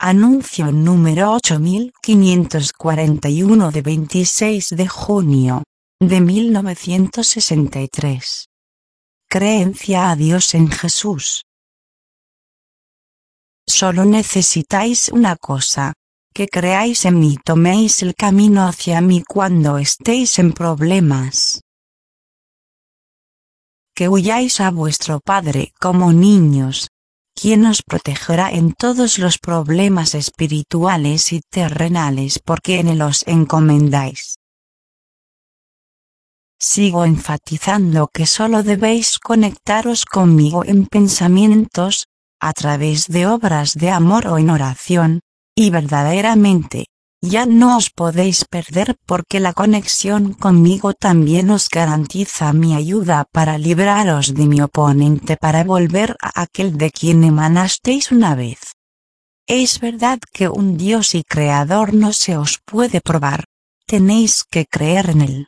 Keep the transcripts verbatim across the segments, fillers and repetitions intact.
Anuncio número ocho mil quinientos cuarenta y uno de veintiséis de junio de mil novecientos sesenta y tres. Creencia a Dios en Jesús. Solo necesitáis una cosa, que creáis en mí, toméis el camino hacia mí cuando estéis en problemas. Que huyáis a vuestro Padre como niños, quien os protegerá en todos los problemas espirituales y terrenales porque en Él os encomendáis. Sigo enfatizando que solo debéis conectaros conmigo en pensamientos, a través de obras de amor o en oración, y verdaderamente, ya no os podéis perder porque la conexión conmigo también os garantiza mi ayuda para libraros de mi oponente para volver a aquel de quien emanasteis una vez. Es verdad que un Dios y Creador no se os puede probar, tenéis que creer en Él.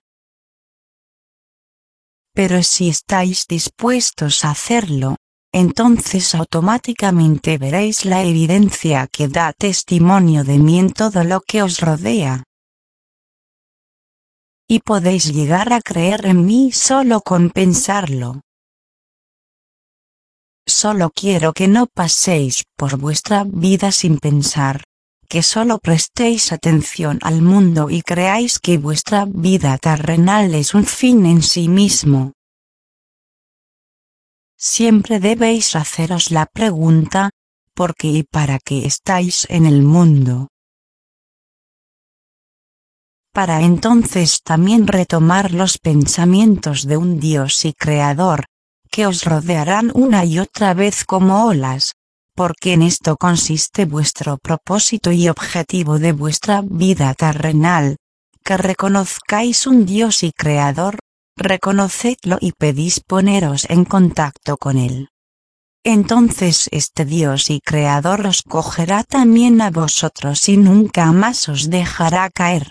Pero si estáis dispuestos a hacerlo, entonces automáticamente veréis la evidencia que da testimonio de mí en todo lo que os rodea. Y podéis llegar a creer en mí solo con pensarlo. Solo quiero que no paséis por vuestra vida sin pensar, que solo prestéis atención al mundo y creáis que vuestra vida terrenal es un fin en sí mismo. Siempre debéis haceros la pregunta, ¿por qué y para qué estáis en el mundo? Para entonces también retomar los pensamientos de un Dios y Creador, que os rodearán una y otra vez como olas, porque en esto consiste vuestro propósito y objetivo de vuestra vida terrenal, que reconozcáis un Dios y Creador. Reconocedlo y pedís poneros en contacto con Él. Entonces este Dios y Creador os cogerá también a vosotros y nunca más os dejará caer.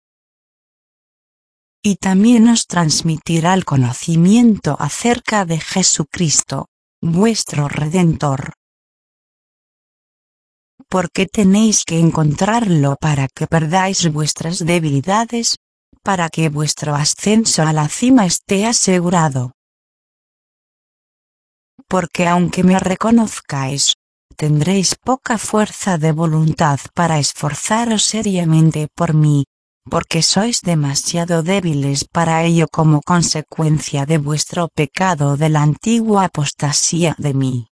Y también os transmitirá el conocimiento acerca de Jesucristo, vuestro Redentor. Porque tenéis que encontrarlo para que perdáis vuestras debilidades, para que vuestro ascenso a la cima esté asegurado. Porque aunque me reconozcáis, tendréis poca fuerza de voluntad para esforzaros seriamente por mí, porque sois demasiado débiles para ello como consecuencia de vuestro pecado de la antigua apostasía de mí.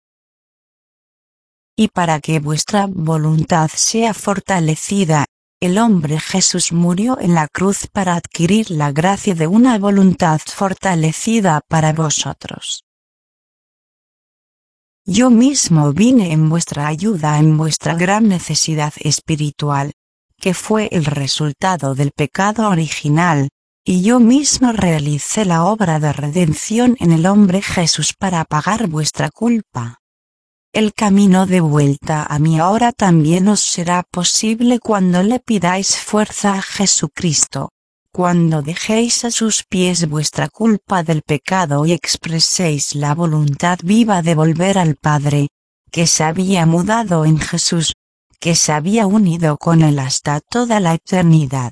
Y para que vuestra voluntad sea fortalecida, el hombre Jesús murió en la cruz para adquirir la gracia de una voluntad fortalecida para vosotros. Yo mismo vine en vuestra ayuda en vuestra gran necesidad espiritual, que fue el resultado del pecado original, y yo mismo realicé la obra de redención en el hombre Jesús para pagar vuestra culpa. El camino de vuelta a mí ahora también os será posible cuando le pidáis fuerza a Jesucristo, cuando dejéis a sus pies vuestra culpa del pecado y expreséis la voluntad viva de volver al Padre, que se había mudado en Jesús, que se había unido con Él hasta toda la eternidad.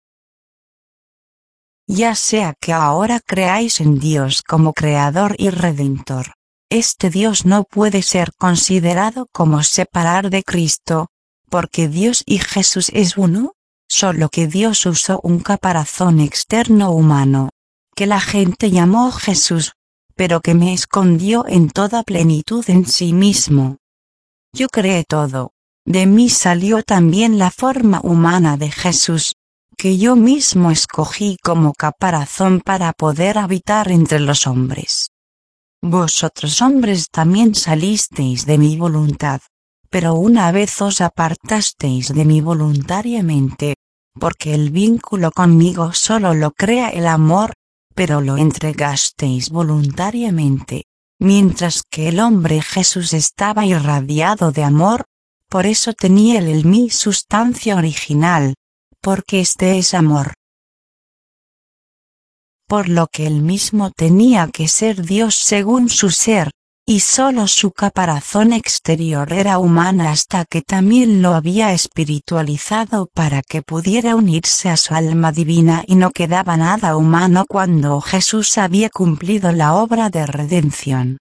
Ya sea que ahora creáis en Dios como Creador y Redentor, este Dios no puede ser considerado como separar de Cristo, porque Dios y Jesús es uno, solo que Dios usó un caparazón externo humano, que la gente llamó Jesús, pero que me escondió en toda plenitud en sí mismo. Yo creé todo, de mí salió también la forma humana de Jesús, que yo mismo escogí como caparazón para poder habitar entre los hombres. Vosotros hombres también salisteis de mi voluntad, pero una vez os apartasteis de mí voluntariamente, porque el vínculo conmigo solo lo crea el amor, pero lo entregasteis voluntariamente, mientras que el hombre Jesús estaba irradiado de amor, por eso tenía él en mí sustancia original, porque este es amor. Por lo que él mismo tenía que ser Dios según su ser, y solo su caparazón exterior era humana hasta que también lo había espiritualizado para que pudiera unirse a su alma divina y no quedaba nada humano cuando Jesús había cumplido la obra de redención.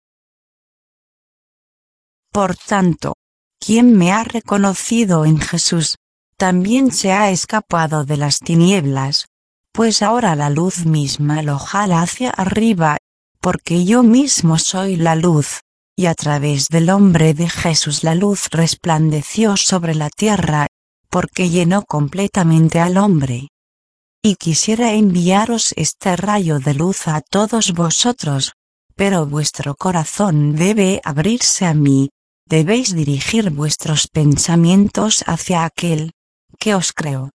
Por tanto, quien me ha reconocido en Jesús, también se ha escapado de las tinieblas, pues ahora la luz misma lo jala hacia arriba, porque yo mismo soy la luz, y a través del hombre de Jesús la luz resplandeció sobre la tierra, porque llenó completamente al hombre. Y quisiera enviaros este rayo de luz a todos vosotros, pero vuestro corazón debe abrirse a mí, debéis dirigir vuestros pensamientos hacia aquel que os creó.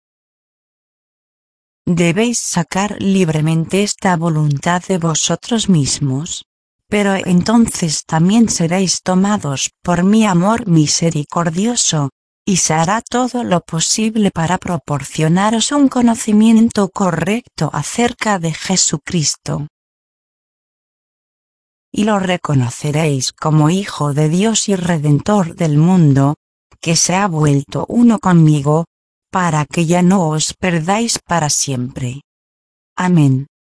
Debéis sacar libremente esta voluntad de vosotros mismos, pero entonces también seréis tomados por mi amor misericordioso, y se hará todo lo posible para proporcionaros un conocimiento correcto acerca de Jesucristo. Y lo reconoceréis como Hijo de Dios y Redentor del mundo, que se ha vuelto uno conmigo, para que ya no os perdáis para siempre. Amén.